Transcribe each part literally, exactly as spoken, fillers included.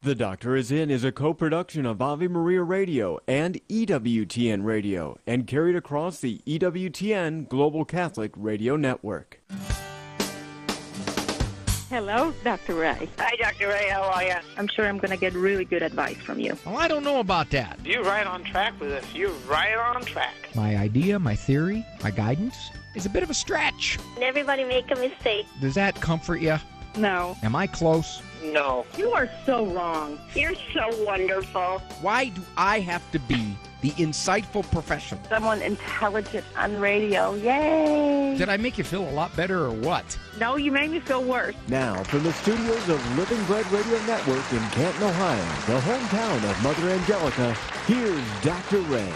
The Doctor Is In is a co-production of Ave Maria Radio and E W T N Radio and carried across the E W T N Global Catholic Radio Network. Hello, Doctor Ray. Hi, Doctor Ray. How are you? I'm sure I'm going to get really good advice from you. Well, I don't know about that. You're right on track with us. You're right on track. My idea, my theory, my guidance is a bit of a stretch. Everybody make a mistake. Does that comfort you? No. Am I close? No. You are so wrong. You're so wonderful. Why do I have to be the insightful professional? Someone intelligent on radio. Yay! Did I make you feel a lot better or what? No, you made me feel worse. Now, from the studios of Living Bread Radio Network in Canton, Ohio, the hometown of Mother Angelica, here's Doctor Ray.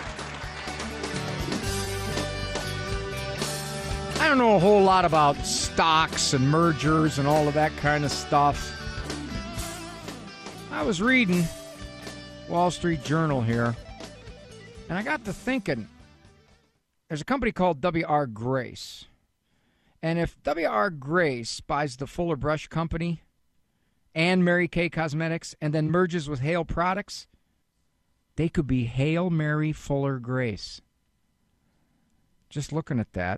I don't know a whole lot about stocks and mergers and all of that kind of stuff. I was reading Wall Street Journal here, and I got to thinking, there's a company called W R. Grace. And if W R. Grace buys the Fuller Brush Company and Mary Kay Cosmetics and then merges with Hale Products, they could be Hail Mary Fuller Grace. Just looking at that.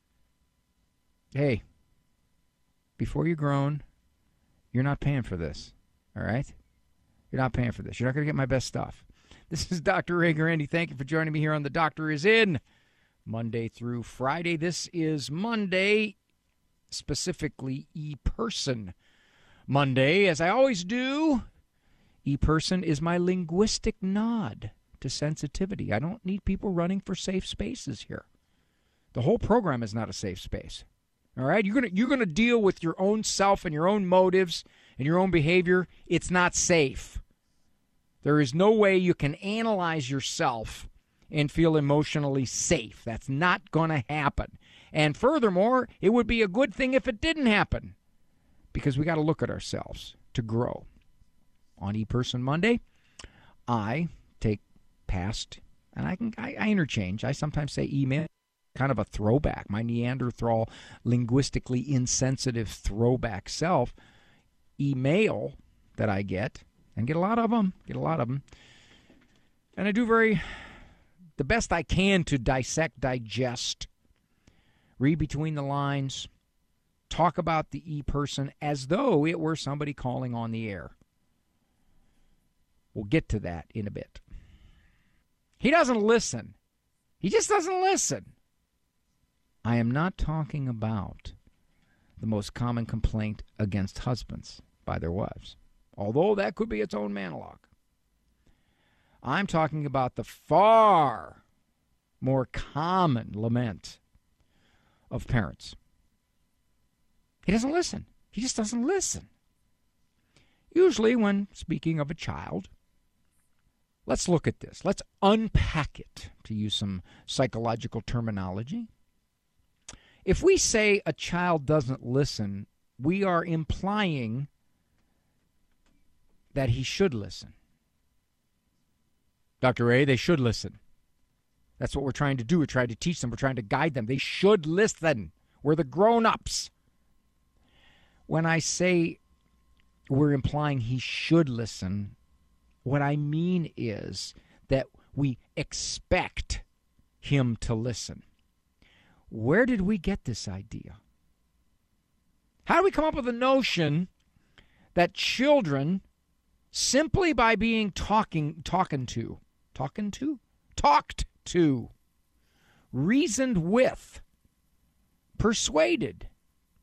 Hey, before you're grown, you're not paying for this, all right? You're not paying for this. You're not going to get my best stuff. This is Doctor Ray Guarendi. Thank you for joining me here on The Doctor Is In, Monday through Friday. This is Monday, specifically E-Person Monday. As I always do, E-Person is my linguistic nod to sensitivity. I don't need people running for safe spaces here. The whole program is not a safe space. All right, you're gonna you're gonna deal with your own self and your own motives and your own behavior. It's not safe. There is no way you can analyze yourself and feel emotionally safe. That's not going to happen. And furthermore, it would be a good thing if it didn't happen, because we got to look at ourselves to grow. On E-Person Monday, I take past, and I can I, I interchange. I sometimes say email. Kind of a throwback, my Neanderthal, linguistically insensitive throwback self, email that I get, and get a lot of them, get a lot of them, and I do very, the best I can to dissect, digest, read between the lines, talk about the E-Person as though it were somebody calling on the air. We'll get to that in a bit. He doesn't listen. He just doesn't listen. I am not talking about the most common complaint against husbands by their wives, although that could be its own monologue. I'm talking about the far more common lament of parents. He doesn't listen. He just doesn't listen. Usually when speaking of a child, let's look at this. Let's unpack it, to use some psychological terminology. If we say a child doesn't listen, we are implying that he should listen. Doctor Ray, they should listen. That's what we're trying to do. We're trying to teach them. We're trying to guide them. They should listen. We're the grown-ups. When I say we're implying he should listen, what I mean is that we expect him to listen. Where did we get this idea? How do we come up with the notion that children, simply by being talking, talking to, talking to, talked to, reasoned with, persuaded,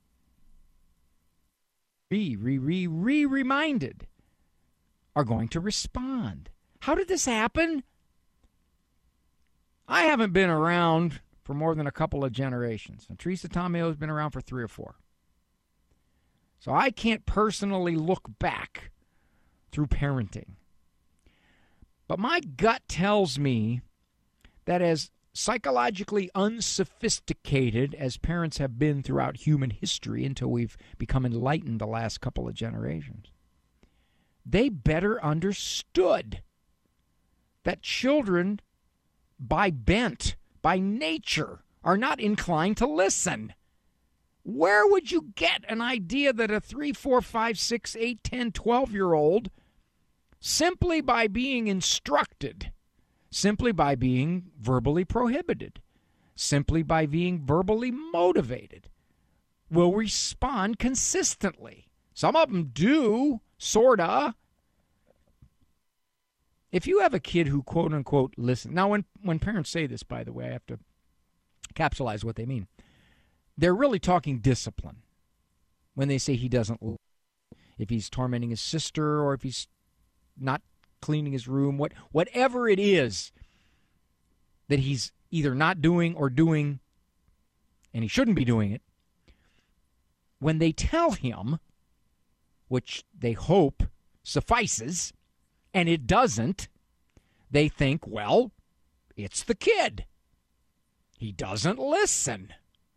re, re, re, re, reminded, are going to respond? How did this happen? I haven't been around for more than a couple of generations. And Teresa Tomeo has been around for three or four. So I can't personally look back through parenting. But my gut tells me that as psychologically unsophisticated as parents have been throughout human history until we've become enlightened the last couple of generations, they better understood that children, by bent, by nature, are not inclined to listen. Where would you get an idea that a three, four, five, six, eight, ten, twelve-year-old simply by being instructed, simply by being verbally prohibited, simply by being verbally motivated, will respond consistently. Some of them do, sorta. If you have a kid who quote-unquote listens, now when, when parents say this, by the way, I have to capsulize what they mean. They're really talking discipline when they say he doesn't listen. If he's tormenting his sister or if he's not cleaning his room, what, whatever it is that he's either not doing or doing, and he shouldn't be doing it, when they tell him, which they hope suffices, and it doesn't, they think, well, it's the kid. He doesn't listen.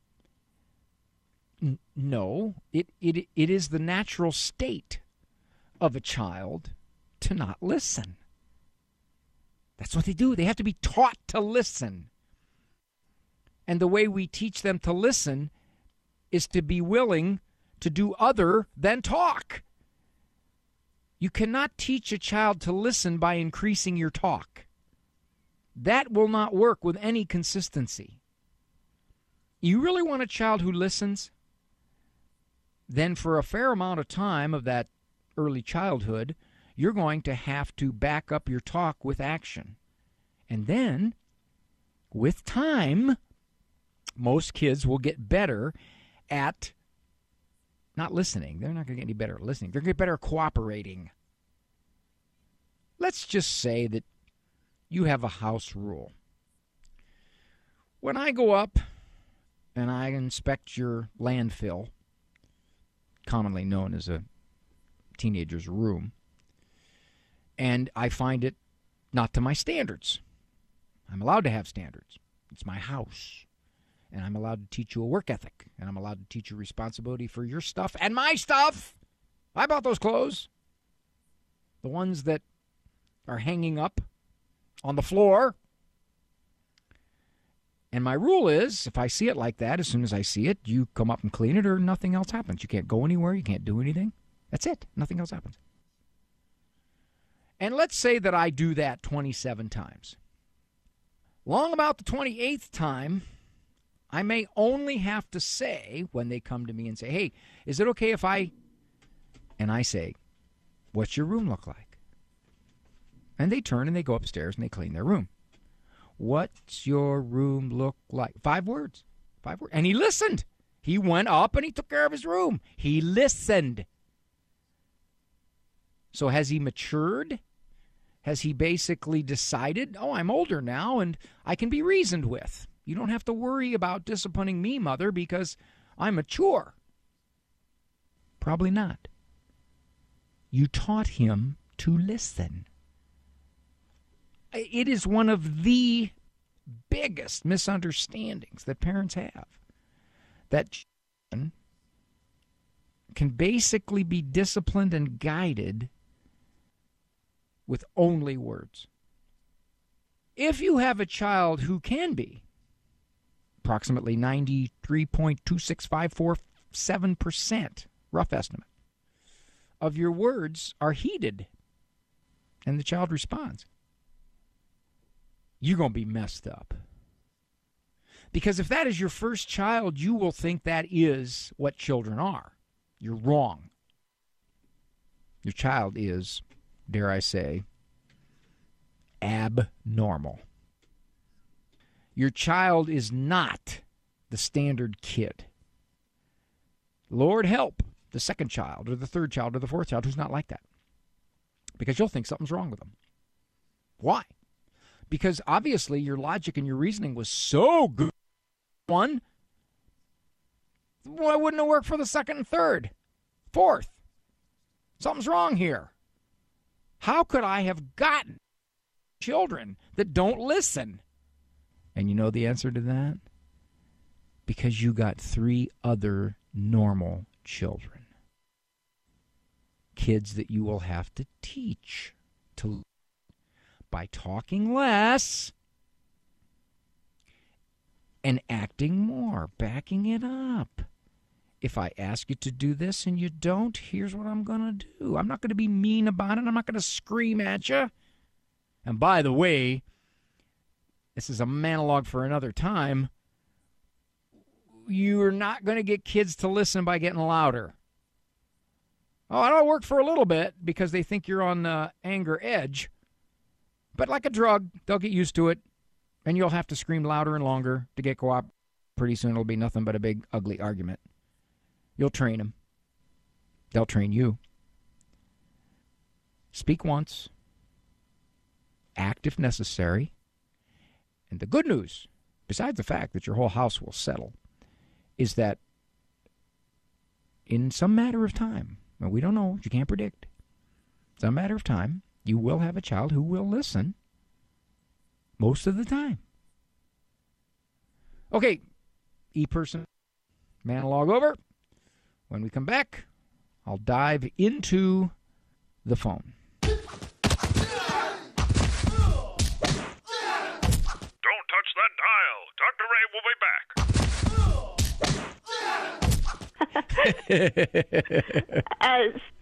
N- no, it, it it is the natural state of a child to not listen. That's what they do. They have to be taught to listen. And the way we teach them to listen is to be willing to do other than talk. You cannot teach a child to listen by increasing your talk. That will not work with any consistency. You really want a child who listens? Then for a fair amount of time of that early childhood, you're going to have to back up your talk with action. And then, with time, most kids will get better at not listening. They're not going to get any better at listening. They're going to get better at cooperating. Let's just say that you have a house rule. When I go up and I inspect your landfill, commonly known as a teenager's room, and I find it not to my standards. I'm allowed to have standards. It's my house. And I'm allowed to teach you a work ethic. And I'm allowed to teach you responsibility for your stuff and my stuff. I bought those clothes. The ones that are hanging up on the floor. And my rule is, if I see it like that, as soon as I see it, you come up and clean it or nothing else happens. You can't go anywhere. You can't do anything. That's it. Nothing else happens. And let's say that I do that twenty-seven times. Long about the twenty-eighth time, I may only have to say, when they come to me and say, hey, is it okay if I... And I say, what's your room look like? And they turn and they go upstairs and they clean their room. What's your room look like? Five words. Five words. And he listened. He went up and he took care of his room. He listened. So has he matured? Has he basically decided, oh, I'm older now and I can be reasoned with? You don't have to worry about disciplining me, Mother, because I'm mature. Probably not. You taught him to listen. It is one of the biggest misunderstandings that parents have, that children can basically be disciplined and guided with only words. If you have a child who can be, approximately ninety-three point two six five four seven percent, rough estimate, of your words are heeded, and the child responds, you're going to be messed up. Because if that is your first child, you will think that is what children are. You're wrong. Your child is, dare I say, abnormal. Your child is not the standard kid. Lord help the second child or the third child or the fourth child who's not like that. Because you'll think something's wrong with them. Why? Because obviously your logic and your reasoning was so good. One, why wouldn't it work for the second and third? Fourth, something's wrong here. How could I have gotten children that don't listen? And you know the answer to that? Because you got three other normal children. Kids that you will have to teach to by talking less and acting more, backing it up, if I ask you to do this and you don't, here's what I'm going to do. I'm not going to be mean about it. I'm not going to scream at you. And by the way, this is a monologue for another time. You're not going to get kids to listen by getting louder. Oh, it'll work for a little bit because they think you're on the anger edge. But like a drug, they'll get used to it, and you'll have to scream louder and longer to get co-op. Pretty soon it'll be nothing but a big, ugly argument. You'll train them. They'll train you. Speak once. Act if necessary. And the good news, besides the fact that your whole house will settle, is that in some matter of time, well, we don't know, you can't predict, some matter of time, you will have a child who will listen most of the time. Okay, E-person, monologue over. When we come back, I'll dive into the phone. Don't touch that dial. Doctor Ray will be back. Uh,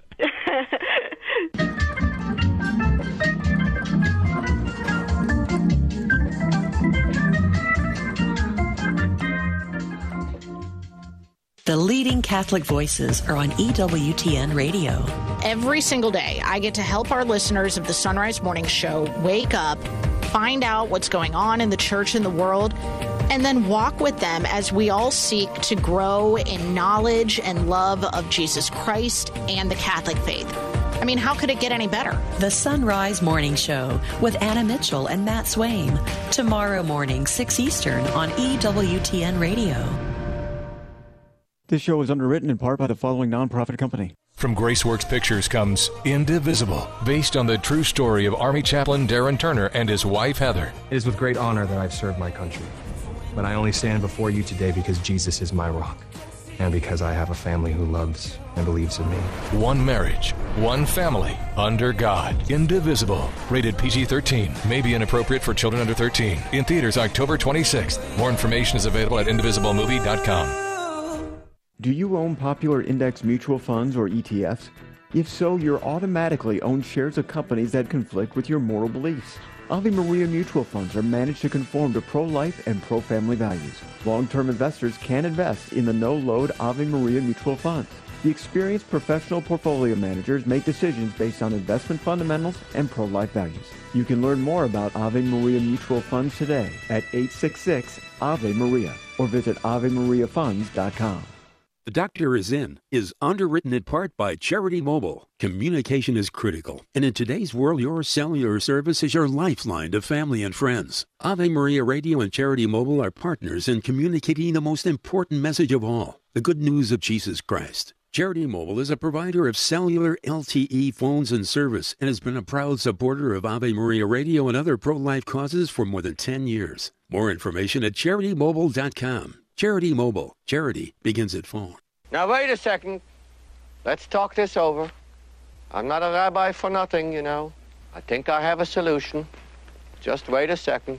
The leading Catholic voices are on E W T N Radio. Every single day, I get to help our listeners of the Sunrise Morning Show wake up, find out what's going on in the church and the world, and then walk with them as we all seek to grow in knowledge and love of Jesus Christ and the Catholic faith. I mean, how could it get any better? The Sunrise Morning Show with Anna Mitchell and Matt Swaim. Tomorrow morning, six Eastern on E W T N Radio. This show is underwritten in part by the following nonprofit company. From Graceworks Pictures comes Indivisible, based on the true story of Army Chaplain Darren Turner and his wife, Heather. It is with great honor that I've served my country. But I only stand before you today because Jesus is my rock, and because I have a family who loves and believes in me. One marriage, one family, under God. Indivisible. Rated P G thirteen. May be inappropriate for children under thirteen. In theaters October twenty-sixth. More information is available at indivisible movie dot com. Do you own popular index mutual funds or E T Fs? If so, you're automatically own shares of companies that conflict with your moral beliefs. Ave Maria mutual funds are managed to conform to pro-life and pro-family values. Long-term investors can invest in the no-load Ave Maria mutual funds. The experienced professional portfolio managers make decisions based on investment fundamentals and pro-life values. You can learn more about Ave Maria mutual funds today at eight six six Ave Maria or visit ave maria funds dot com. The Doctor Is In is underwritten in part by Charity Mobile. Communication is critical, and in today's world, your cellular service is your lifeline to family and friends. Ave Maria Radio and Charity Mobile are partners in communicating the most important message of all, the good news of Jesus Christ. Charity Mobile is a provider of cellular L T E phones and service and has been a proud supporter of Ave Maria Radio and other pro-life causes for more than ten years. More information at charity mobile dot com. Charity Mobile. Charity begins at phone. Now, wait a second. Let's talk this over. I'm not a rabbi for nothing, you know. I think I have a solution. Just wait a second.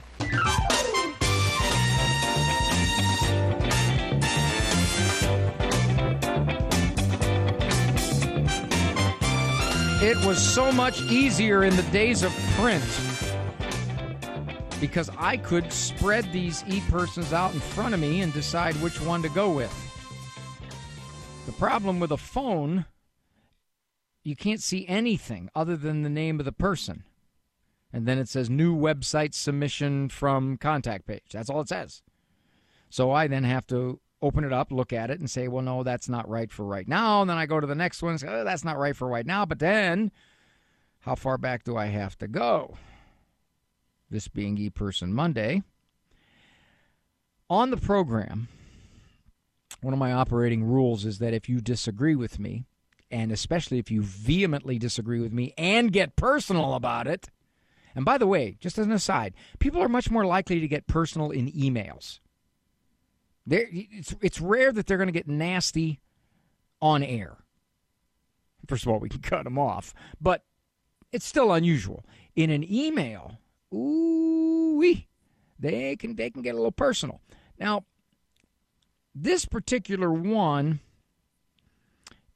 It was so much easier in the days of print because I could spread these e-persons out in front of me and decide which one to go with. The problem with a phone, you can't see anything other than the name of the person. And then it says new website submission from contact page. That's all it says. So I then have to open it up, look at it, and say, well, no, that's not right for right now. And then I go to the next one and say, oh, that's not right for right now. But then, how far back do I have to go? This being E-Person Monday. On the program, one of my operating rules is that if you disagree with me, and especially if you vehemently disagree with me and get personal about it, and by the way, just as an aside, people are much more likely to get personal in emails. They're, it's, it's rare that they're going to get nasty on air. First of all, we can cut them off, but it's still unusual. In an email, ooh-wee, they can, they can get a little personal. Now, this particular one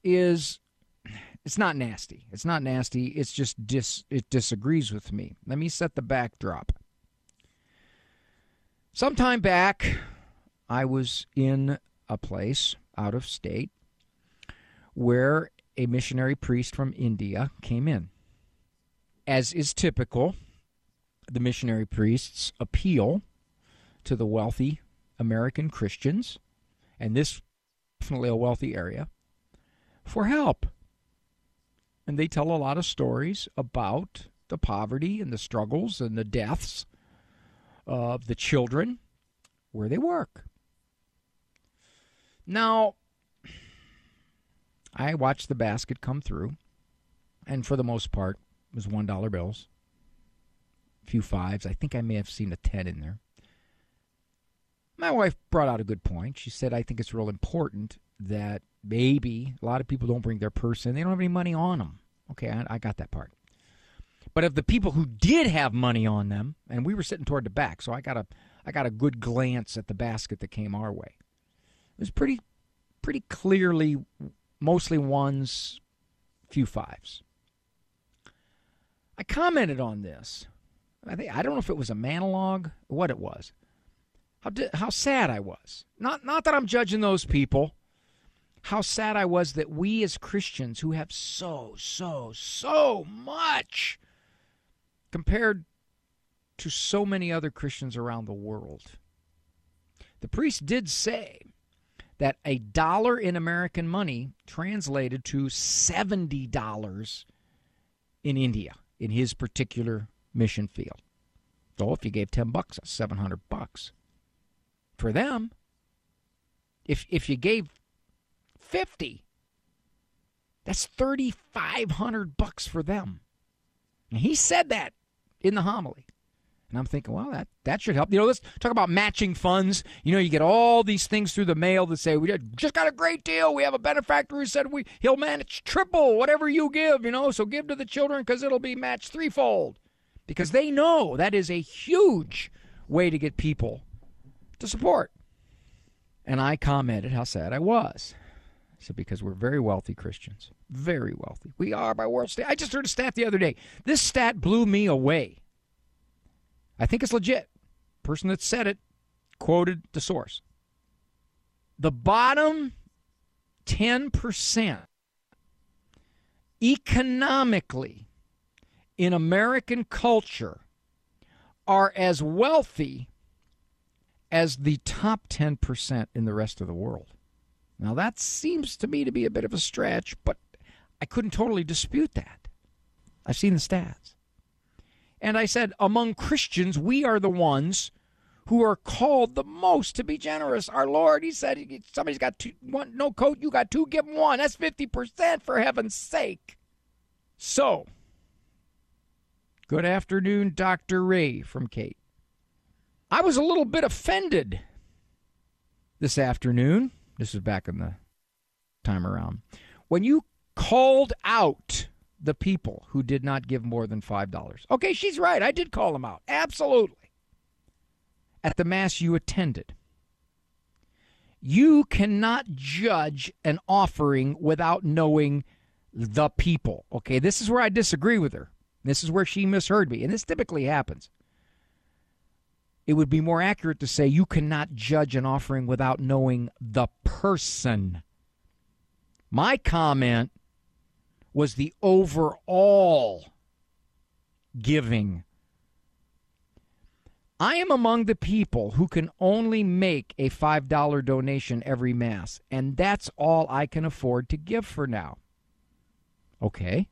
is, it's not nasty. It's not nasty. It's just dis, it disagrees with me. Let me set the backdrop. Sometime back, I was in a place out of state where a missionary priest from India came in. As is typical, the missionary priests appeal to the wealthy American Christians, and this is definitely a wealthy area, for help. And they tell a lot of stories about the poverty and the struggles and the deaths of the children where they work. Now, I watched the basket come through, and for the most part, it was one dollar bills, a few fives. I think I may have seen a ten in there. My wife brought out a good point. She said, I think it's real important that maybe a lot of people don't bring their purse in. They don't have any money on them. Okay, I, I got that part. But of the people who did have money on them, and we were sitting toward the back, so I got a I got a good glance at the basket that came our way. It was pretty pretty clearly mostly ones, few fives. I commented on this. I think I don't know if it was a monologue or what it was. How di- how sad I was. Not not that I'm judging those people. How sad I was that we as Christians who have so, so, so much compared to so many other Christians around the world. The priest did say that a dollar in American money translated to seventy dollars in India, in his particular mission field. So if you gave ten bucks, that's seven hundred bucks. For them, if if you gave fifty, that's thirty-five hundred bucks for them. And he said that in the homily. And I'm thinking, well, that, that should help. You know, let's talk about matching funds. You know, you get all these things through the mail that say, we just got a great deal. We have a benefactor who said we he'll manage triple whatever you give, you know, so give to the children because it'll be matched threefold. Because they know that is a huge way to get people to support. And I commented how sad I was. I said, because we're very wealthy Christians. Very wealthy. We are by world stat. I just heard a stat the other day. This stat blew me away. I think it's legit. The person that said it quoted the source. The bottom ten percent economically in American culture are as wealthy as the top ten percent in the rest of the world. Now, that seems to me to be a bit of a stretch, but I couldn't totally dispute that. I've seen the stats. And I said, among Christians, we are the ones who are called the most to be generous. Our Lord, he said, somebody's got two, one, no coat, you got two, give them one. That's fifty percent, for heaven's sake. So, good afternoon, Doctor Ray from Kate. I was a little bit offended this afternoon. This was back in the time around. When you called out the people who did not give more than five dollars. Okay, she's right. I did call them out. Absolutely. At the Mass you attended. You cannot judge an offering without knowing the people. Okay, this is where I disagree with her. This is where she misheard me, and this typically happens. It would be more accurate to say you cannot judge an offering without knowing the person. My comment was the overall giving. I am among the people who can only make a five dollar donation every Mass, and that's all I can afford to give for now. Okay.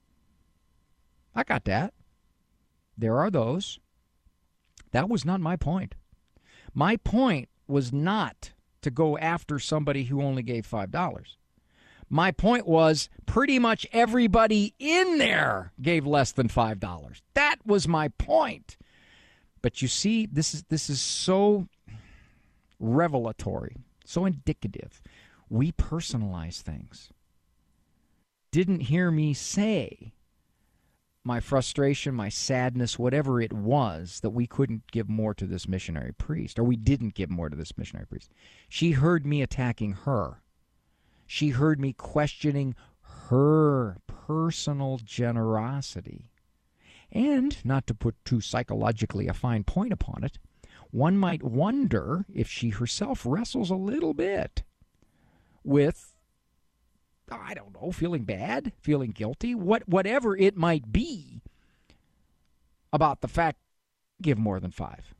I got that. There are those. That was not my point. My point was not to go after somebody who only gave five dollars. My point was pretty much everybody in there gave less than five dollars. That was my point. But you see, this is this is so revelatory, so indicative. We personalize things. Didn't hear me say my frustration, my sadness, whatever it was, that we couldn't give more to this missionary priest, or we didn't give more to this missionary priest. She heard me attacking her. She heard me questioning her personal generosity. And, not to put too psychologically a fine point upon it, one might wonder if she herself wrestles a little bit with, I don't know, feeling bad, feeling guilty, what whatever it might be about the fact, give more than five.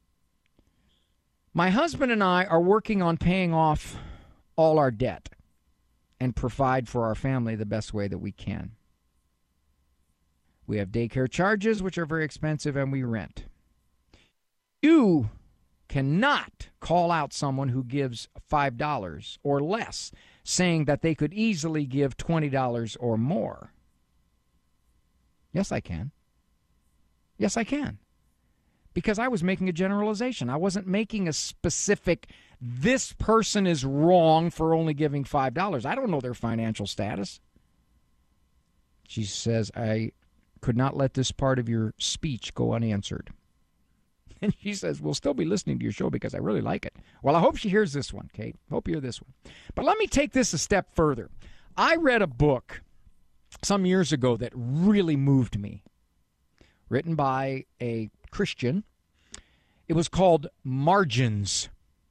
My husband and I are working on paying off all our debt and provide for our family the best way that we can. We have daycare charges, which are very expensive, and we rent. You cannot call out someone who gives five dollars or less, saying that they could easily give twenty dollars or more. Yes, I can. Yes, I can. Because I was making a generalization. I wasn't making a specific, this person is wrong for only giving five dollars. I don't know their financial status. She says, I could not let this part of your speech go unanswered. And she says, we'll still be listening to your show because I really like it. Well, I hope she hears this one, Kate. Hope you hear this one. But let me take this a step further. I read a book some years ago that really moved me, written by a Christian. It was called Margins.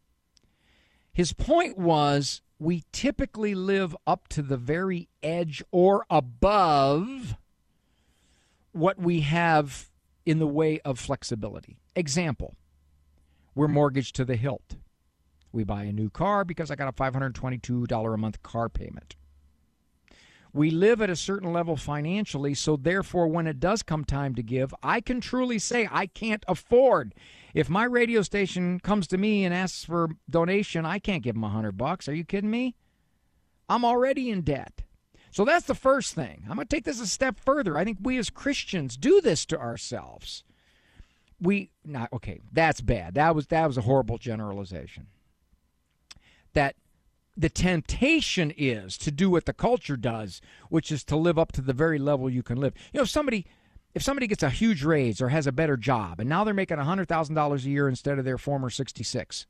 His point was, we typically live up to the very edge or above what we have in the way of flexibility. Example, we're mortgaged to the hilt. We buy a new car because I got a five hundred twenty-two dollars a month car payment. We live at a certain level financially, so therefore when it does come time to give, I can truly say I can't afford. If my radio station comes to me and asks for donation, I can't give them a hundred bucks. Are you kidding me? I'm already in debt. So that's the first thing. I'm going to take this a step further. I think we as Christians do this to ourselves. We not okay, that's bad. That was that was a horrible generalization. That the temptation is to do what the culture does, which is to live up to the very level you can live. You know, if somebody if somebody gets a huge raise or has a better job, and now they're making one hundred thousand dollars a year instead of their former sixty-six,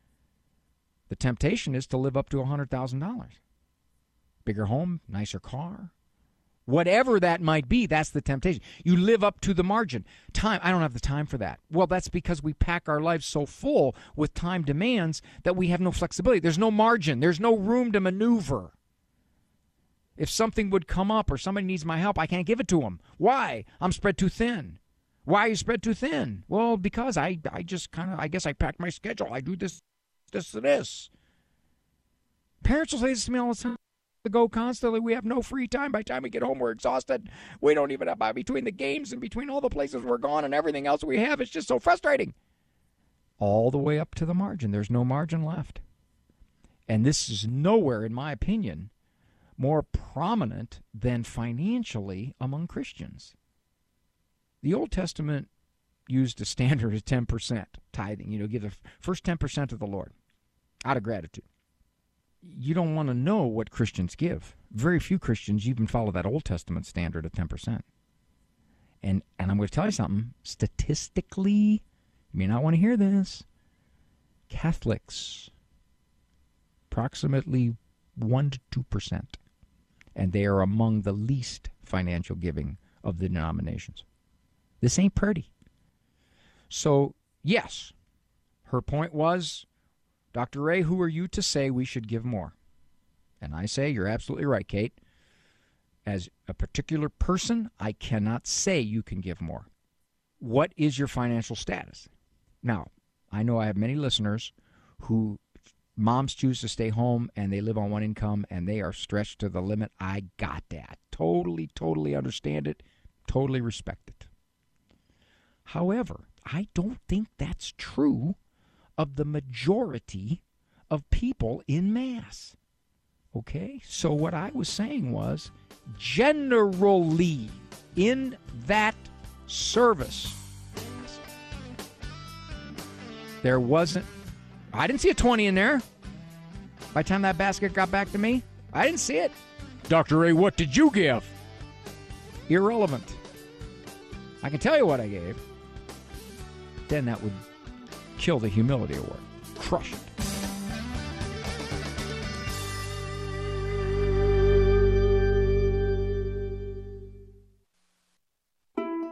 the temptation is to live up to one hundred thousand dollars. Bigger home, nicer car, whatever that might be, that's the temptation. You live up to the margin. Time, I don't have the time for that. Well, that's because we pack our lives so full with time demands that we have no flexibility. There's no margin. There's no room to maneuver. If something would come up or somebody needs my help, I can't give it to them. Why? I'm spread too thin. Why are you spread too thin? Well, because I, I just kind of, I guess I packed my schedule. I do this, this, and this. Parents will say this to me all the time. To go constantly. We have no free time. By the time we get home, we're exhausted. We don't even have, by between the games and between all the places we're gone and everything else we have, it's just so frustrating. All the way up to the margin. There's no margin left. And this is nowhere, in my opinion, more prominent than financially among Christians. The Old Testament used a standard of ten percent tithing. You know, give the first ten percent to the Lord out of gratitude. You don't want to know what Christians give. Very few Christians even follow that Old Testament standard of ten percent. And and I'm going to tell you something. Statistically, you may not want to hear this, Catholics, approximately one to two percent. And they are among the least financial giving of the denominations. This ain't pretty. So, yes, her point was, Doctor Ray, who are you to say we should give more? And I say, you're absolutely right, Kate. As a particular person, I cannot say you can give more. What is your financial status? Now, I know I have many listeners who moms choose to stay home and they live on one income and they are stretched to the limit. I got that. Totally, totally understand it. Totally respect it. However, I don't think that's true of the majority of people in mass. Okay? So what I was saying was, generally, in that service, there wasn't, I didn't see a twenty in there. By the time that basket got back to me, I didn't see it. Doctor Ray, what did you give? Irrelevant. I can tell you what I gave. Then that would kill the humility award. Crush it.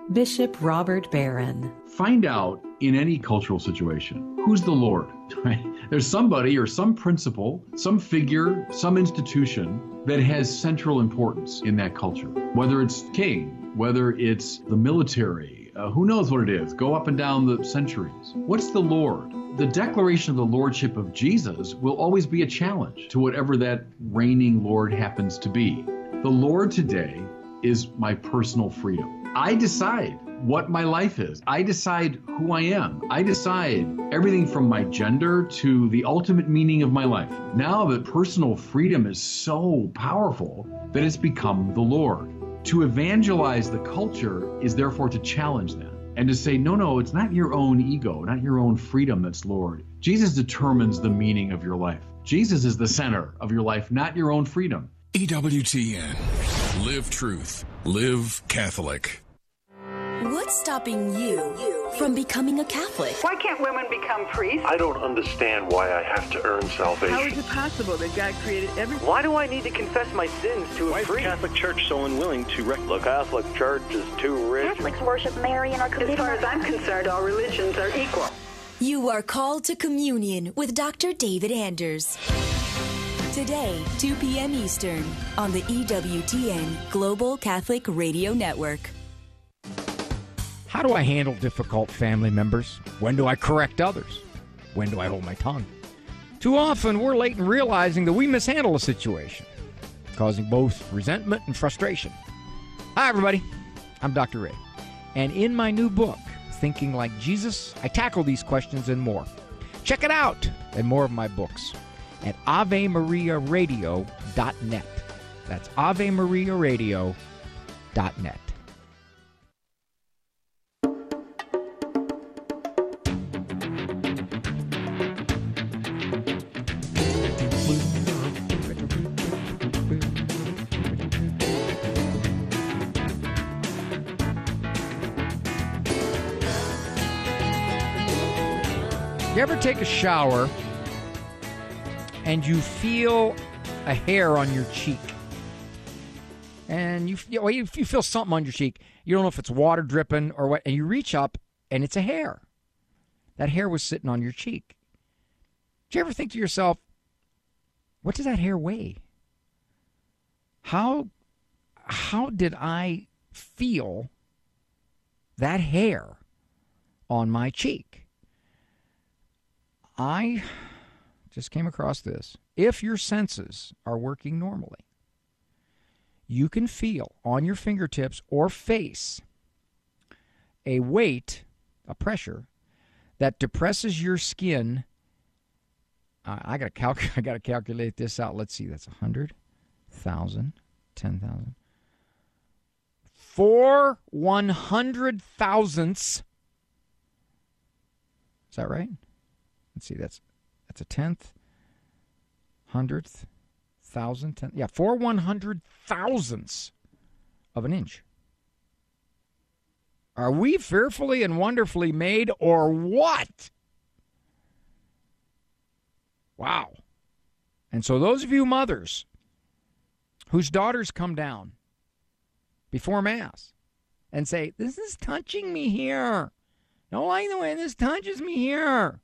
Bishop Robert Barron. Find out in any cultural situation, who's the Lord, right? There's somebody or some principle, some figure, some institution that has central importance in that culture, whether it's king, whether it's the military, uh, who knows what it is, go up and down the centuries. What's the Lord? The declaration of the Lordship of Jesus will always be a challenge to whatever that reigning Lord happens to be. The Lord today is my personal freedom. I decide what my life is. I decide who I am. I decide everything from my gender to the ultimate meaning of my life. Now that personal freedom is so powerful that it's become the Lord. To evangelize the culture is therefore to challenge that and to say, no, no, it's not your own ego, not your own freedom that's Lord. Jesus determines the meaning of your life. Jesus is the center of your life, not your own freedom. E W T N. Live truth. Live Catholic. What's stopping you from becoming a Catholic? Why can't women become priests? I don't understand why I have to earn salvation. How is it possible that God created everything? Why do I need to confess my sins to why a priest? Why is the Catholic Church so unwilling to recognize? The Catholic Church is too rich. Catholics worship Mary and are committed. As far as I'm concerned, all religions are equal. You are called to communion with Doctor David Anders. Today, two p.m. Eastern, on the E W T N Global Catholic Radio Network. How do I handle difficult family members? When do I correct others? When do I hold my tongue? Too often, we're late in realizing that we mishandle a situation, causing both resentment and frustration. Hi, everybody. I'm Doctor Ray. And in my new book, Thinking Like Jesus, I tackle these questions and more. Check it out and more of my books at ave maria radio dot net. That's ave maria radio dot net. You ever take a shower and you feel a hair on your cheek? And you, well, you you feel something on your cheek. You don't know if it's water dripping or what, and you reach up and it's a hair. That hair was sitting on your cheek. Did you ever think to yourself, what does that hair weigh? How, how did I feel that hair on my cheek? I just came across this. If your senses are working normally, you can feel on your fingertips or face a weight, a pressure, that depresses your skin. Uh, I got to calc- I got to calculate this out. Let's see. That's one hundred, one thousand, ten thousand. Four one hundred thousandths. Is that right? Let's see, that's that's a tenth, hundredth, thousand, tenth. Yeah, four one hundred thousandths of an inch. Are we fearfully and wonderfully made, or what? Wow. And so those of you mothers whose daughters come down before Mass and say, this is touching me here. Don't like the way this touches me here.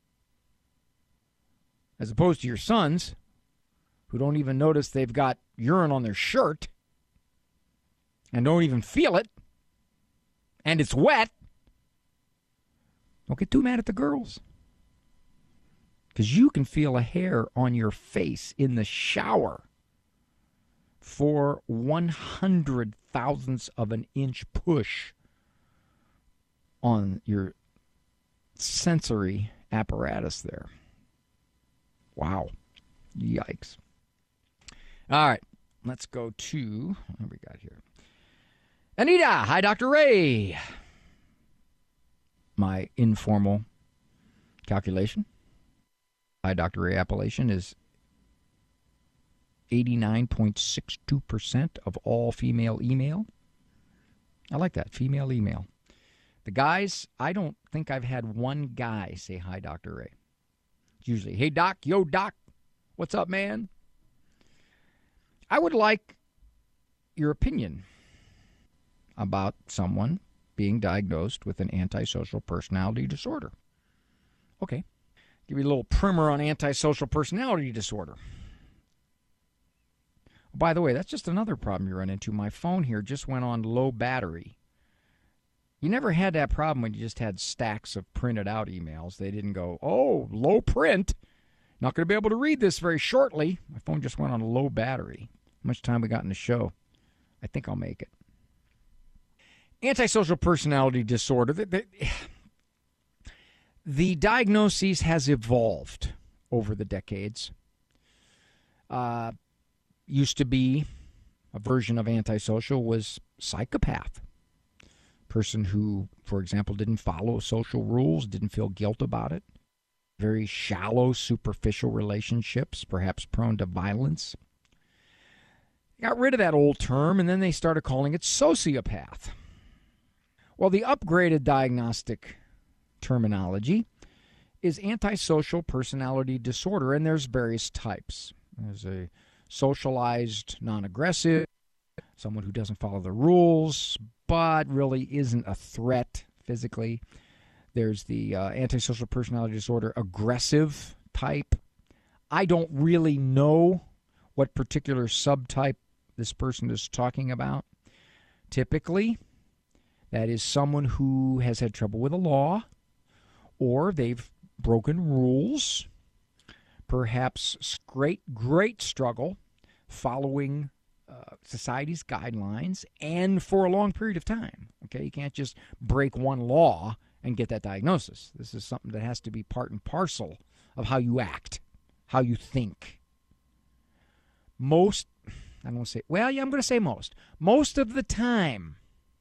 As opposed to your sons, who don't even notice they've got urine on their shirt and don't even feel it, and it's wet. Don't get too mad at the girls. Because you can feel a hair on your face in the shower for one hundred thousandths of an inch push on your sensory apparatus there. Wow. Yikes. All right. Let's go to, what have we got here? Anita. Hi, Doctor Ray. My informal calculation. Hi, Doctor Ray appellation is eighty-nine point six two percent of all female email. I like that. Female email. The guys, I don't think I've had one guy say, hi, Doctor Ray. Usually, hey, Doc, yo, Doc, what's up, man? I would like your opinion about someone being diagnosed with an antisocial personality disorder. Okay. Give you a little primer on antisocial personality disorder. By the way, that's just another problem you run into. My phone here just went on low battery. You never had that problem when you just had stacks of printed out emails. They didn't go, oh, low print. Not going to be able to read this very shortly. My phone just went on low battery. How much time we got in the show? I think I'll make it. Antisocial personality disorder. The, the, the diagnosis has evolved over the decades. Uh, used to be a version of antisocial was psychopath. Person who, for example, didn't follow social rules, didn't feel guilt about it. Very shallow, superficial relationships, perhaps prone to violence. Got rid of that old term, and then they started calling it sociopath. Well, the upgraded diagnostic terminology is antisocial personality disorder, and there's various types. There's a socialized non-aggressive, someone who doesn't follow the rules, but really isn't a threat physically. There's the uh, antisocial personality disorder aggressive type. I don't really know what particular subtype this person is talking about. Typically, that is someone who has had trouble with the law, or they've broken rules, perhaps great, great struggle following uh, society's guidelines, and for a long period of time. Okay, you can't just break one law and get that diagnosis. This is something that has to be part and parcel of how you act, how you think. Most, I don't want to say, well, yeah, I'm going to say most. Most of the time,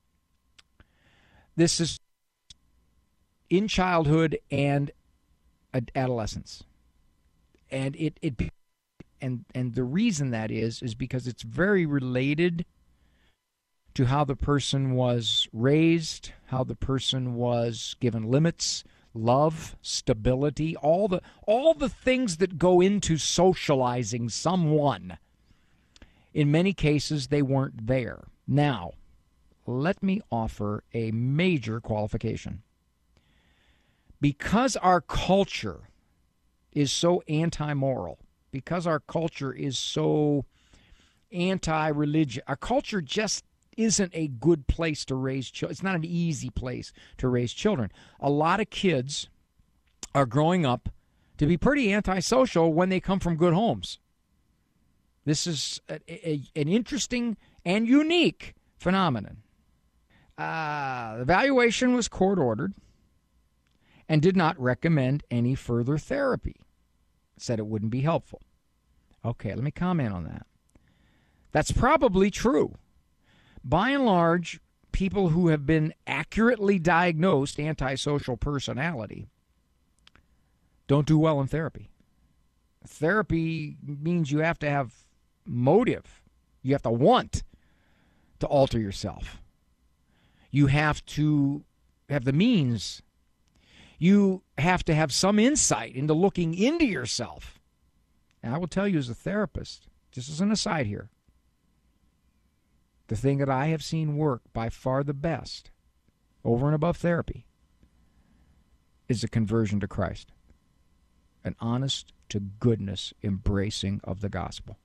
this is in childhood and adolescence. And it, it and and the reason that is, is because it's very related to how the person was raised, how the person was given limits, love, stability, all the all the things that go into socializing someone. In many cases, they weren't there. Now, let me offer a major qualification. Because our culture is so anti-moral, because our culture is so anti-religion, our culture just isn't a good place to raise children. It's not an easy place to raise children. A lot of kids are growing up to be pretty antisocial when they come from good homes. This is a, a, an interesting and unique phenomenon. Uh, the evaluation was court-ordered and did not recommend any further therapy. Said it wouldn't be helpful. Okay, let me comment on that. That's probably true. By and large, people who have been accurately diagnosed antisocial personality don't do well in therapy. Therapy means you have to have motive. You have to want to alter yourself. You have to have the means. You have to have some insight into looking into yourself. And I will tell you as a therapist, just as an aside here, the thing that I have seen work by far the best, over and above therapy, is a conversion to Christ. An honest-to-goodness embracing of the gospel.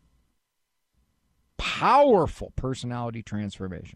Powerful personality transformation.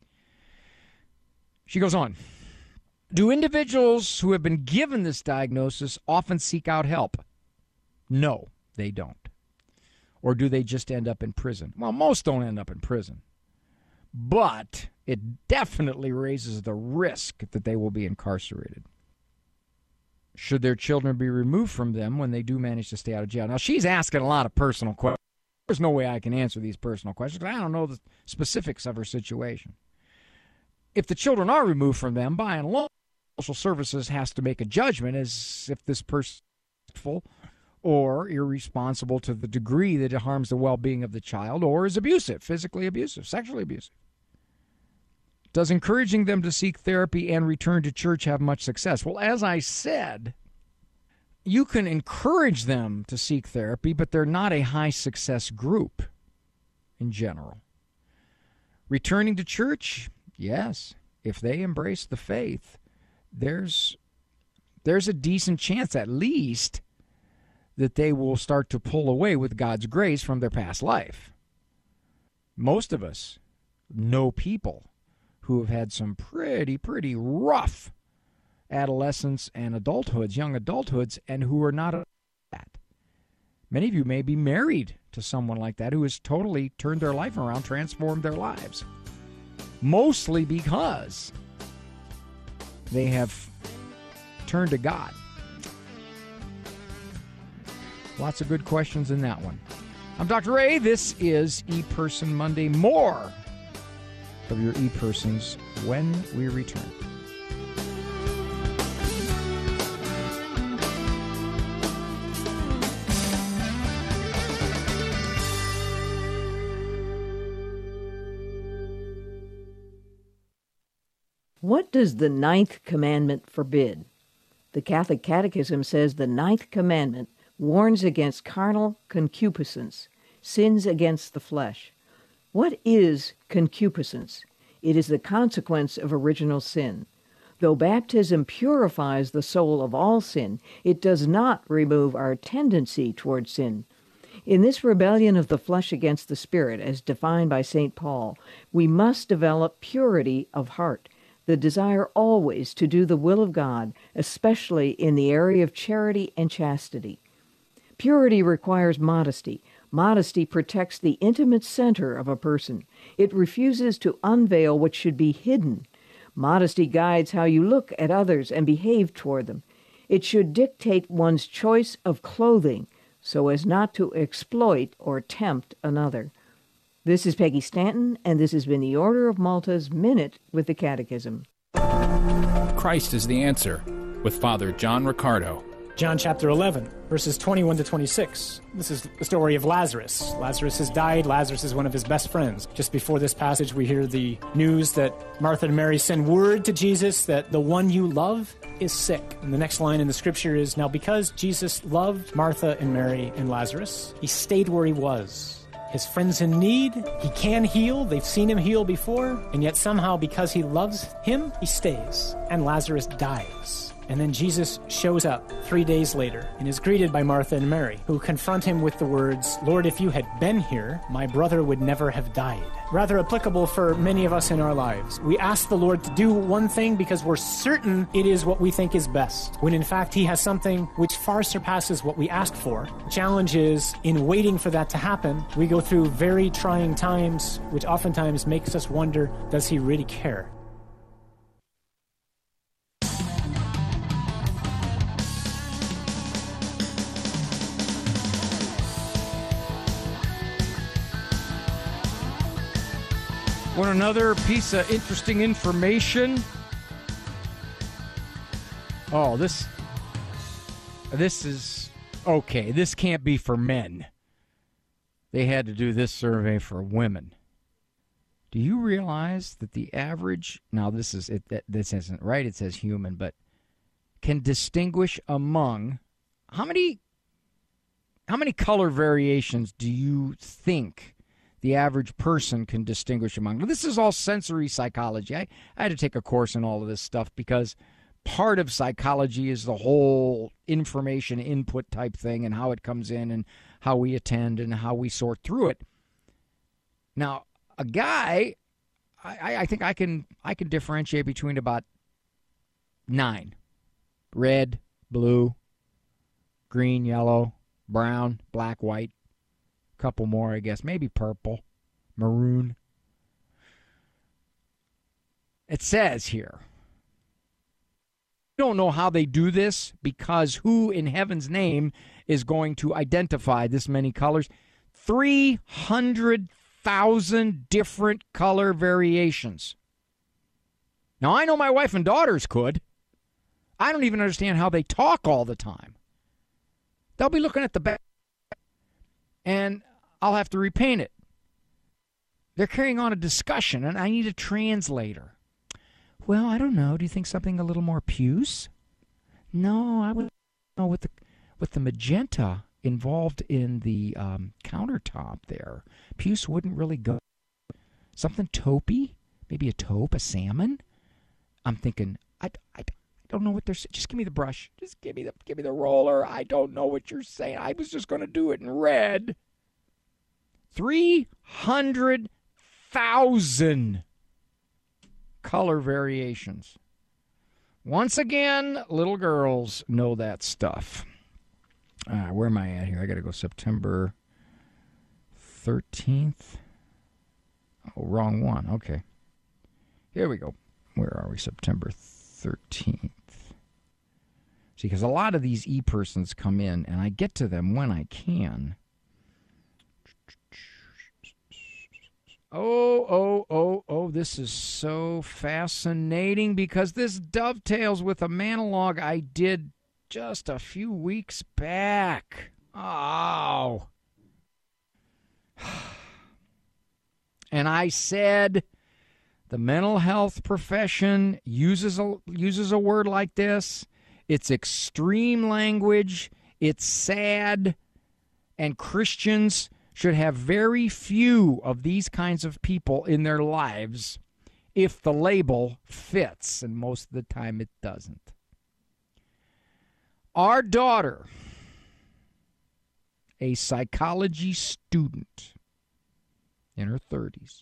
She goes on. Do individuals who have been given this diagnosis often seek out help? No, they don't. Or do they just end up in prison? Well, most don't end up in prison. But it definitely raises the risk that they will be incarcerated. Should their children be removed from them when they do manage to stay out of jail? Now, she's asking a lot of personal questions. There's no way I can answer these personal questions. I don't know the specifics of her situation. If the children are removed from them, by and large, social services has to make a judgment as if this person is faithful or irresponsible to the degree that it harms the well-being of the child, or is abusive, physically abusive, sexually abusive. Does encouraging them to seek therapy and return to church have much success? Well, as I said, you can encourage them to seek therapy, but they're not a high-success group in general. Returning to church, yes. if they embrace the faith, there's there's a decent chance at least that they will start to pull away with God's grace from their past life. Most of us know people who have had some pretty, pretty rough adolescence and adulthoods, young adulthoods, and who are not that. Many of you may be married to someone like that who has totally turned their life around, transformed their lives. Mostly because they have turned to God. Lots of good questions in that one. I'm Doctor Ray. This is ePerson Monday. More of your ePersons when we return. What does the ninth commandment forbid? The Catholic Catechism says the ninth commandment warns against carnal concupiscence, sins against the flesh. What is concupiscence? It is the consequence of original sin. Though baptism purifies the soul of all sin, it does not remove our tendency toward sin. In this rebellion of the flesh against the spirit, as defined by Saint Paul, we must develop purity of heart, the desire always to do the will of God, especially in the area of charity and chastity. Purity requires modesty. Modesty protects the intimate center of a person. It refuses to unveil what should be hidden. Modesty guides how you look at others and behave toward them. It should dictate one's choice of clothing so as not to exploit or tempt another. This is Peggy Stanton, and this has been the Order of Malta's Minute with the Catechism. Christ is the answer, with Father John Riccardo. John chapter eleven, verses twenty-one to twenty-six. This is the story of Lazarus. Lazarus has died. Lazarus is one of his best friends. Just before this passage, we hear the news that Martha and Mary send word to Jesus that the one you love is sick. And the next line in the scripture is, now because Jesus loved Martha and Mary and Lazarus, he stayed where he was. His friend's in need. He can heal. They've seen him heal before. And yet somehow, because he loves him, he stays. And Lazarus dies. And then Jesus shows up three days later and is greeted by Martha and Mary, who confront him with the words, Lord, if you had been here, my brother would never have died. Rather applicable for many of us in our lives. We ask the Lord to do one thing because we're certain it is what we think is best, when in fact he has something which far surpasses what we ask for. The challenge is, in waiting for that to happen, we go through very trying times, which oftentimes makes us wonder, does he really care? Want another piece of interesting information? Oh, this this is okay. This can't be for men. They had to do this survey for women. Do you realize that the average, now this is it this isn't right, it says human, but can distinguish among how many how many color variations do you think the average person can distinguish among? Now, this is all sensory psychology. I, I had to take a course in all of this stuff because part of psychology is the whole information input type thing and how it comes in and how we attend and how we sort through it. Now, a guy, I, I think I can I can differentiate between about nine. Red, blue, green, yellow, brown, black, white. Couple more, I guess. Maybe purple, maroon. It says here, I don't know how they do this because who in heaven's name is going to identify this many colors? three hundred thousand different color variations. Now, I know my wife and daughters could. I don't even understand how they talk all the time. They'll be looking at the back, and I'll have to repaint it. They're carrying on a discussion, and I need a translator. Well, I don't know. Do you think something a little more puce? No, I would know with the with the magenta involved in the um, countertop there. Puce wouldn't really go. Something taupey, maybe a taupe, a salmon. I'm thinking, I, I, I don't know what they're saying. Just give me the brush. Just give me the give me the roller. I don't know what you're saying. I was just going to do it in red. three hundred thousand color variations. Once again, little girls know that stuff. Uh, where am I at here? I got to go September thirteenth. Oh, wrong one. Okay. Here we go. Where are we? September thirteenth. See, because a lot of these e-persons come in, and I get to them when I can. Oh, oh, oh, oh, this is so fascinating because this dovetails with a monologue I did just a few weeks back. Oh. And I said the mental health profession uses a, uses a word like this. It's extreme language. It's sad. And Christians should have very few of these kinds of people in their lives if the label fits, and most of the time it doesn't. Our daughter, a psychology student in her thirties,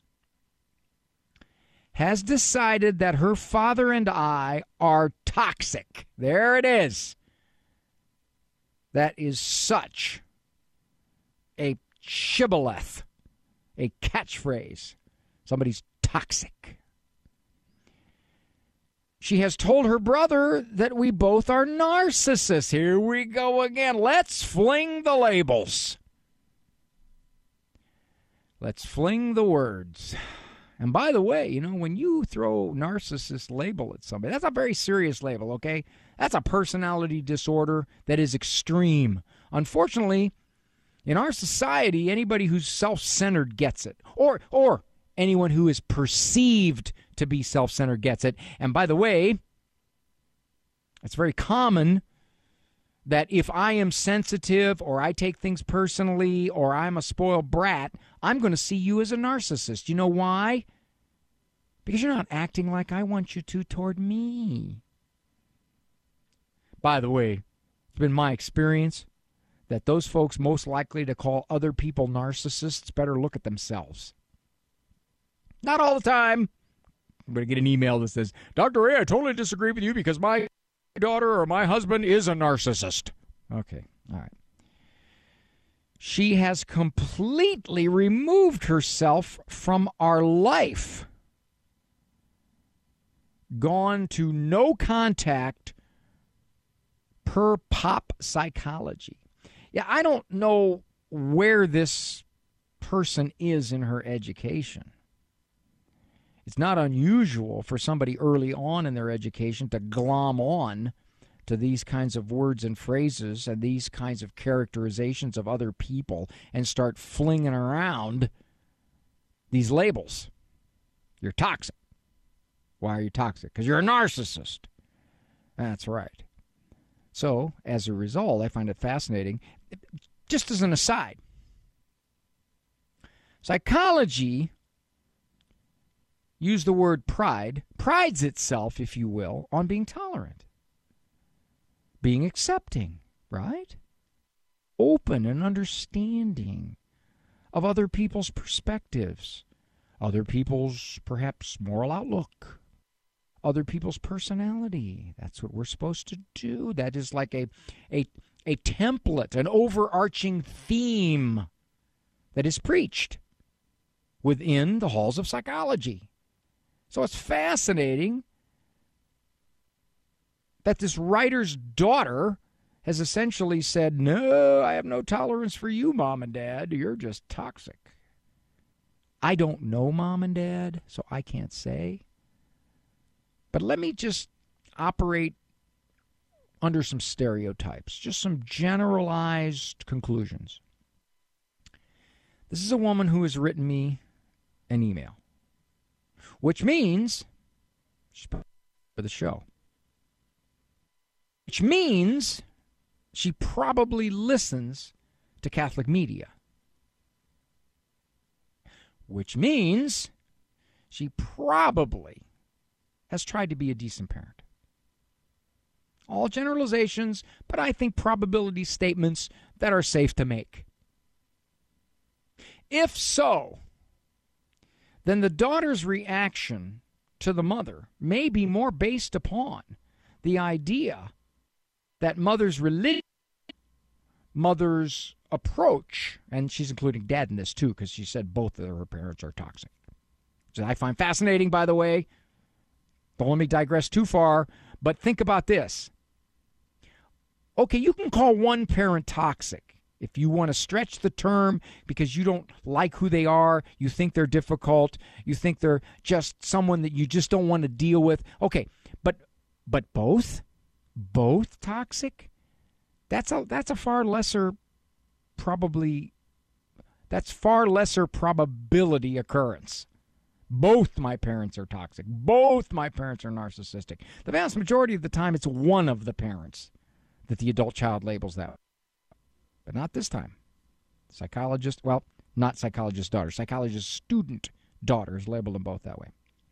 has decided that her father and I are toxic. There it is. That is such a shibboleth, a catchphrase. Somebody's toxic. She has told her brother that we both are narcissists. Here we go again. Let's fling the labels. Let's fling the words. And by the way, you know, when you throw narcissist label at somebody, that's a very serious label, okay? That's a personality disorder that is extreme. Unfortunately, in our society, anybody who's self-centered gets it. Or or anyone who is perceived to be self-centered gets it. And by the way, it's very common that if I am sensitive or I take things personally or I'm a spoiled brat, I'm going to see you as a narcissist. You know why? Because you're not acting like I want you to toward me. By the way, it's been my experience that those folks most likely to call other people narcissists better look at themselves. Not all the time. I'm going to get an email that says, Doctor Ray, I totally disagree with you because my daughter or my husband is a narcissist. Okay, all right. She has completely removed herself from our life, gone to no contact per pop psychology. Yeah, I don't know where this person is in her education. It's not unusual for somebody early on in their education to glom on to these kinds of words and phrases and these kinds of characterizations of other people and start flinging around these labels. You're toxic. Why are you toxic? Because you're a narcissist. That's right. So, as a result, I find it fascinating. Just as an aside, psychology use the word pride, prides itself, if you will, on being tolerant, being accepting, right? Open and understanding of other people's perspectives, other people's, perhaps, moral outlook, other people's personality. That's what we're supposed to do. That is like a, a, a template, an overarching theme that is preached within the halls of psychology. So it's fascinating that this writer's daughter has essentially said, no, I have no tolerance for you, Mom and Dad. You're just toxic. I don't know Mom and Dad, so I can't say. But let me just operate under some stereotypes, just some generalized conclusions. This is a woman who has written me an email, which means she's for the show. Which means she probably listens to Catholic media. Which means she probably has tried to be a decent parent. All generalizations, but I think probability statements that are safe to make. If so, then the daughter's reaction to the mother may be more based upon the idea that mother's religion, mother's approach, and she's including dad in this too because she said both of her parents are toxic. Which I find fascinating, by the way. Don't let me digress too far, but think about this. Okay, you can call one parent toxic if you want to stretch the term because you don't like who they are, you think they're difficult, you think they're just someone that you just don't want to deal with. Okay, but but both? Both toxic? That's a that's a far lesser probably that's far lesser probability occurrence. Both my parents are toxic. Both my parents are narcissistic. The vast majority of the time it's one of the parents that the adult child labels that. But not this time. Psychologist, well, not psychologist daughter, psychologist student daughters label them both that way.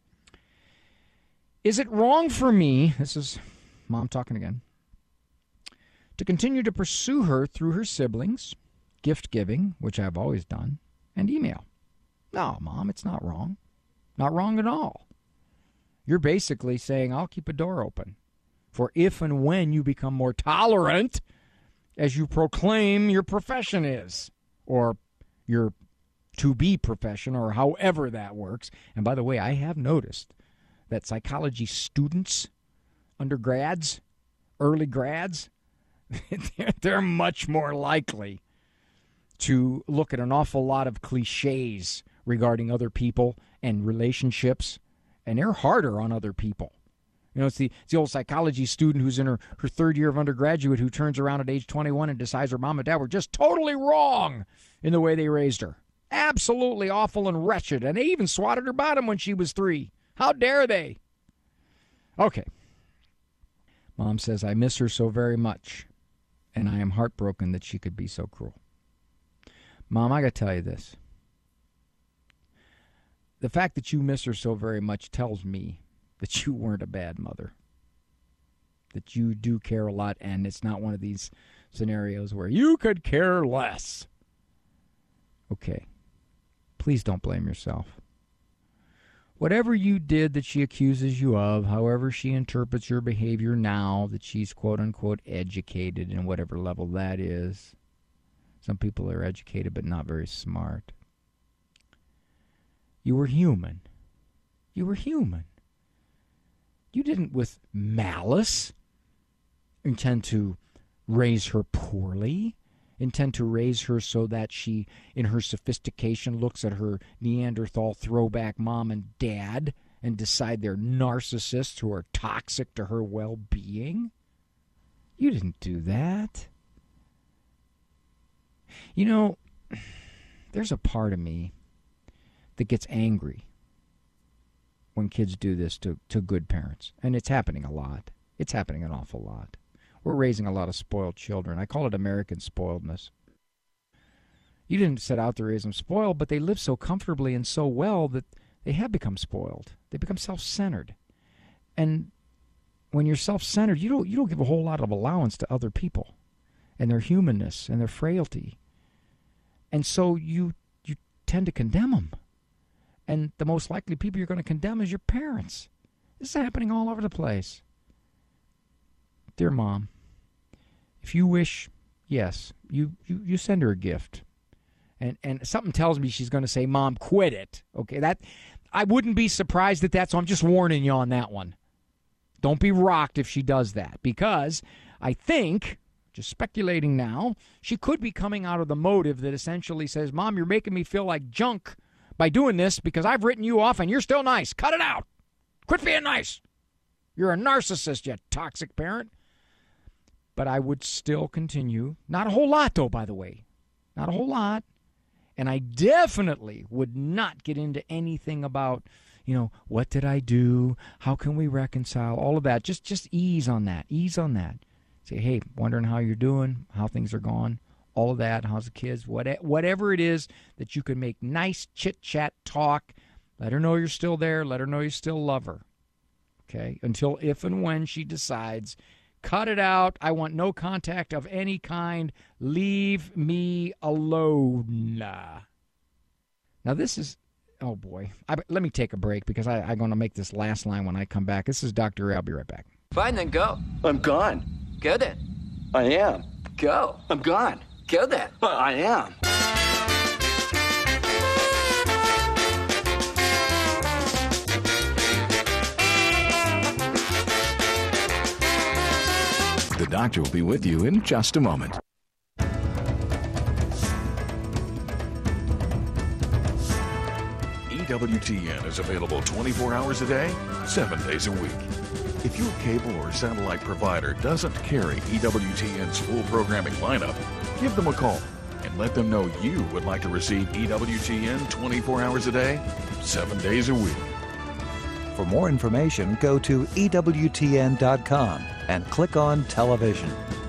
Is it wrong for me, this is mom talking again, to continue to pursue her through her siblings, gift giving, which I've always done, and email? No, Mom, it's not wrong. Not wrong at all. You're basically saying, I'll keep a door open for if and when you become more tolerant as you proclaim your profession is, or your to-be profession, or however that works. And by the way, I have noticed that psychology students, undergrads, early grads, they're, they're much more likely to look at an awful lot of cliches regarding other people and relationships, and they're harder on other people. You know, it's the, it's the old psychology student who's in her, her third year of undergraduate who turns around at age twenty-one and decides her mom and dad were just totally wrong in the way they raised her. Absolutely awful and wretched. And they even swatted her bottom when she was three. How dare they? Okay. Mom says, I miss her so very much, and I am heartbroken that she could be so cruel. Mom, I got to tell you this. The fact that you miss her so very much tells me that you weren't a bad mother, that you do care a lot, and it's not one of these scenarios where you could care less. Okay, please don't blame yourself. Whatever you did that she accuses you of, however she interprets your behavior now, that she's quote-unquote educated in whatever level that is. Some people are educated but not very smart. You were human. You were human. You didn't, with malice, intend to raise her poorly, intend to raise her so that she, in her sophistication, looks at her Neanderthal throwback mom and dad and decide they're narcissists who are toxic to her well-being. You didn't do that. You know, there's a part of me that gets angry when kids do this to, to good parents. And it's happening a lot. It's happening an awful lot. We're raising a lot of spoiled children. I call it American spoiledness. You didn't set out to raise them spoiled, but they live so comfortably and so well that they have become spoiled. They become self-centered. And when you're self-centered, you don't you don't give a whole lot of allowance to other people and their humanness and their frailty. And so you you tend to condemn them. And the most likely people you're going to condemn is your parents. This is happening all over the place. Dear Mom, if you wish, yes, you, you, you send her a gift. And and something tells me she's going to say, Mom, quit it. Okay, that I wouldn't be surprised at that, so I'm just warning you on that one. Don't be rocked if she does that, because I think, just speculating now, she could be coming out of the motive that essentially says, Mom, you're making me feel like junk by doing this because I've written you off and you're still nice. Cut it out. Quit being nice. You're a narcissist, you toxic parent. But I would still continue. Not a whole lot, though, by the way. Not a whole lot. And I definitely would not get into anything about, you know, what did I do? How can we reconcile? All of that. Just just ease on that. Ease on that. Say, hey, wondering how you're doing, how things are going. All of that. How's the kids? What, whatever it is that you can make nice chit-chat talk. Let her know you're still there. Let her know you still love her. okay, until if and when she decides, cut it out, I want no contact of any kind, leave me alone. Now, this is, oh boy, I, let me take a break because I, I'm going to make this last line when I come back. This is Doctor Ray. I'll be right back. Fine, then go. I'm gone. Go then. I am. Go. I'm gone. Go then. I am. The doctor will be with you in just a moment. E W T N is available twenty-four hours a day, seven days a week. If your cable or satellite provider doesn't carry E W T N's full programming lineup, give them a call and let them know you would like to receive E W T N twenty-four hours a day, seven days a week. For more information, go to E W T N dot com and click on television.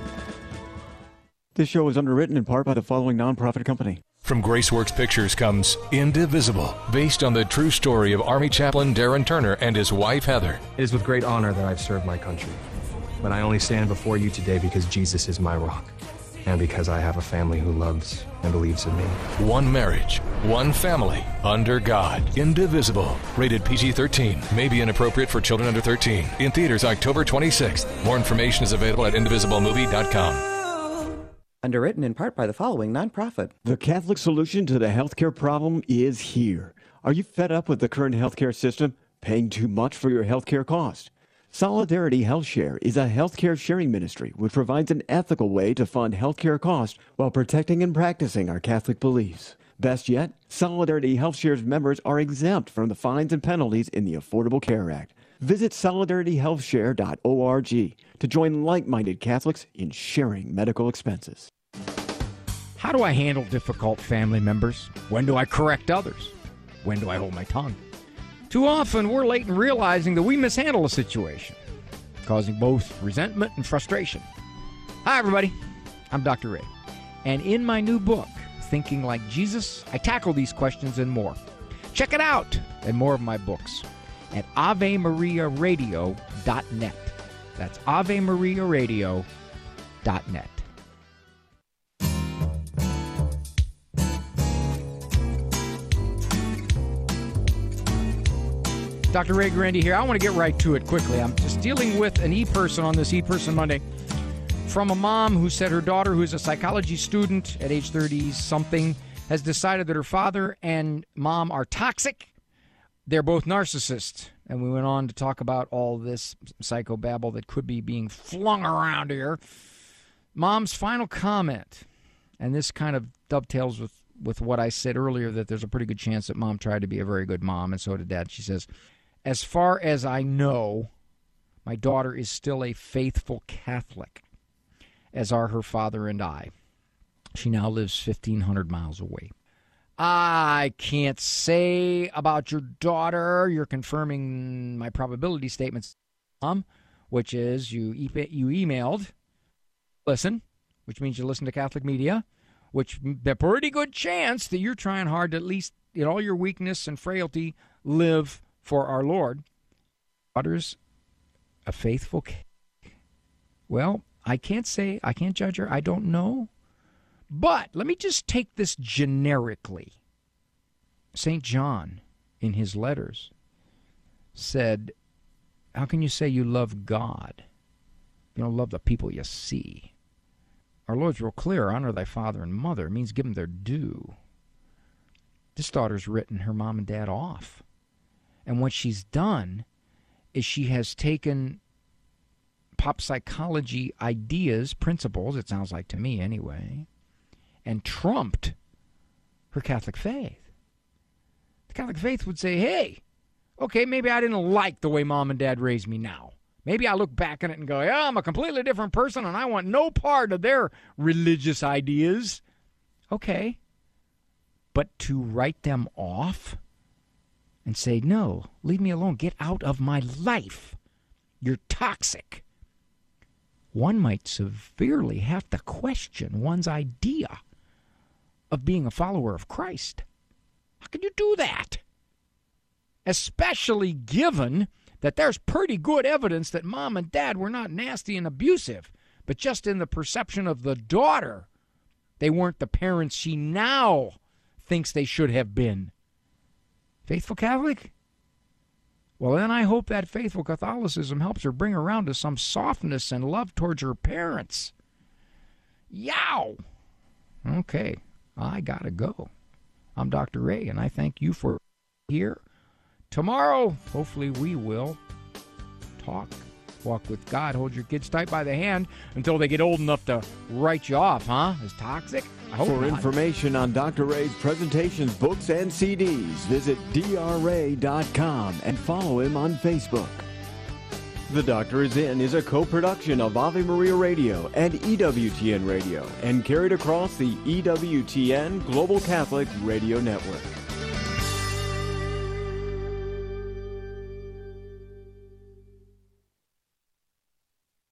This show is underwritten in part by the following nonprofit company. From Graceworks Pictures comes Indivisible, based on the true story of Army Chaplain Darren Turner and his wife Heather. It is with great honor that I've served my country. But I only stand before you today because Jesus is my rock, and because I have a family who loves and believes in me. One marriage, one family, under God. Indivisible. Rated P G thirteen. May be inappropriate for children under thirteen. In theaters October twenty-sixth. More information is available at indivisible movie dot com. Underwritten in part by the following nonprofit. The Catholic solution to the healthcare problem is here. Are you fed up with the current healthcare system, paying too much for your healthcare cost? Solidarity Health Share is a healthcare sharing ministry which provides an ethical way to fund healthcare costs while protecting and practicing our Catholic beliefs. Best yet, Solidarity Health Share's members are exempt from the fines and penalties in the Affordable Care Act. Visit solidarity health share dot org to join like-minded Catholics in sharing medical expenses. How do I handle difficult family members? When do I correct others? When do I hold my tongue? Too often, we're late in realizing that we mishandle a situation, causing both resentment and frustration. Hi, everybody. I'm Doctor Ray. And in my new book, Thinking Like Jesus, I tackle these questions and more. Check it out and more of my books at ave maria radio dot net. That's ave maria radio dot net. Doctor Ray Guarendi here. I want to get right to it quickly. I'm just dealing with an e-person on this e-person Monday from a mom who said her daughter, who is a psychology student at age thirty-something, has decided that her father and mom are toxic. They're both narcissists. And we went on to talk about all this psychobabble that could be being flung around here. Mom's final comment, and this kind of dovetails with, with what I said earlier, that there's a pretty good chance that mom tried to be a very good mom, and so did dad. She says, as far as I know, my daughter is still a faithful Catholic, as are her father and I. She now lives fifteen hundred miles away. I can't say about your daughter. You're confirming my probability statements, Mom, which is you e- you emailed, listen, which means you listen to Catholic media, which a pretty good chance that you're trying hard to, at least in all your weakness and frailty, live for our Lord. Daughter's a faithful Catholic. Well, I can't say, I can't judge her. I don't know. But let me just take this generically. Saint John, in his letters, said, how can you say you love God? You don't love the people you see. Our Lord's real clear, honor thy father and mother. It means give them their due. This daughter's written her mom and dad off. And what she's done is she has taken pop psychology ideas, principles, it sounds like to me anyway, and trumped her Catholic faith. The Catholic faith would say, hey, okay, maybe I didn't like the way mom and dad raised me now. Maybe I look back on it and go, yeah, I'm a completely different person and I want no part of their religious ideas. Okay. But to write them off and say, no, leave me alone, get out of my life. You're toxic. One might severely have to question one's idea of being a follower of Christ. How can you do that? Especially given that there's pretty good evidence that mom and dad were not nasty and abusive, but just in the perception of the daughter, they weren't the parents she now thinks they should have been. Faithful Catholic? Well, then I hope that faithful Catholicism helps her bring her around to some softness and love towards her parents. Yow! Okay, I gotta go. I'm Doctor Ray, and I thank you for here. Tomorrow, hopefully we will talk, walk with God, hold your kids tight by the hand until they get old enough to write you off, huh? As toxic? I hope For not. information on Doctor Ray's presentations, books, and C Ds, visit D R A dot com and follow him on Facebook. The Doctor Is In is a co-production of Ave Maria Radio and E W T N Radio and carried across the E W T N Global Catholic Radio Network.